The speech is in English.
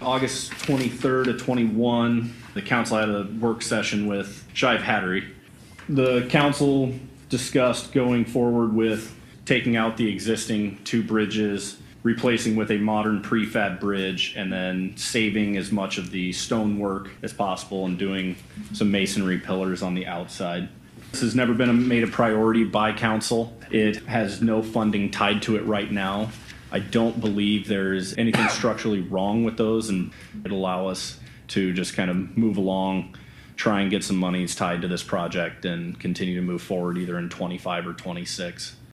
August 23rd of 21, the council had a work session with Shive Hattery. The council discussed going forward with taking out the existing two bridges, replacing with a modern prefab bridge, and then saving as much of the stonework as possible and doing some masonry pillars on the outside. This has never been made a priority by council. It has no funding tied to it right now. I don't believe there's anything structurally wrong with those, and it'll allow us to just kind of move along, try and get some monies tied to this project and continue to move forward either in 25 or 26.